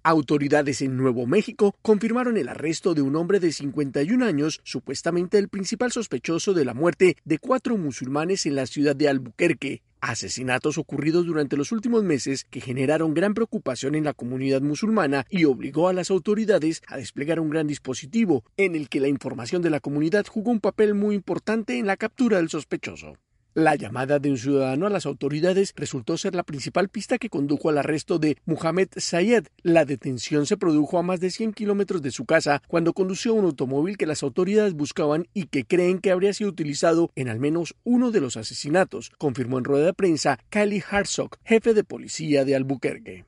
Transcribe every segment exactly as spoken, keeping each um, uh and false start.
Autoridades en Nuevo México confirmaron el arresto de un hombre de cincuenta y un años, supuestamente el principal sospechoso de la muerte de cuatro musulmanes en la ciudad de Albuquerque. Asesinatos ocurridos durante los últimos meses que generaron gran preocupación en la comunidad musulmana y obligó a las autoridades a desplegar un gran dispositivo en el que la información de la comunidad jugó un papel muy importante en la captura del sospechoso. La llamada de un ciudadano a las autoridades resultó ser la principal pista que condujo al arresto de Mohamed Sayed. La detención se produjo a más de cien kilómetros de su casa cuando condució un automóvil que las autoridades buscaban y que creen que habría sido utilizado en al menos uno de los asesinatos, confirmó en rueda de prensa Kylie Hartsock, jefe de policía de Albuquerque.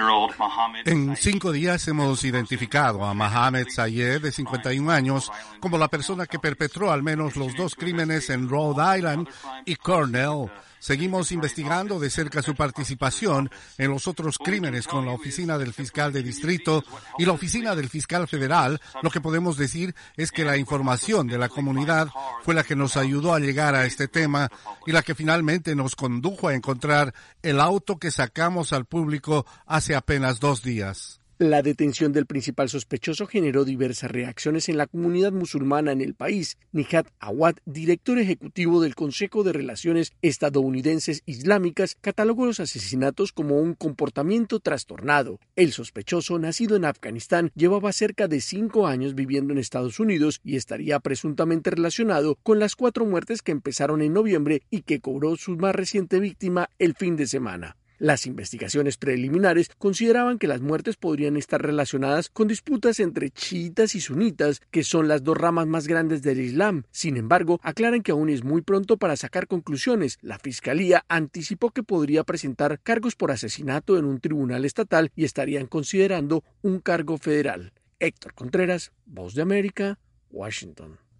En cinco días hemos identificado a Mohamed Sayed, de cincuenta y un años, como la persona que perpetró al menos los dos crímenes en Rhode Island y Cornell. Seguimos investigando de cerca su participación en los otros crímenes con la Oficina del Fiscal de Distrito y la Oficina del Fiscal Federal. Lo que podemos decir es que la información de la comunidad fue la que nos ayudó a llegar a este tema y la que finalmente nos condujo a encontrar el auto que sacamos al público hace apenas dos días. La detención del principal sospechoso generó diversas reacciones en la comunidad musulmana en el país. Nihat Awad, director ejecutivo del Consejo de Relaciones Estadounidenses Islámicas, catalogó los asesinatos como un comportamiento trastornado. El sospechoso, nacido en Afganistán, llevaba cerca de cinco años viviendo en Estados Unidos y estaría presuntamente relacionado con las cuatro muertes que empezaron en noviembre y que cobró su más reciente víctima el fin de semana. Las investigaciones preliminares consideraban que las muertes podrían estar relacionadas con disputas entre chiitas y sunitas, que son las dos ramas más grandes del Islam. Sin embargo, aclaran que aún es muy pronto para sacar conclusiones. La Fiscalía anticipó que podría presentar cargos por asesinato en un tribunal estatal y estarían considerando un cargo federal. Héctor Contreras, Voz de América, Washington.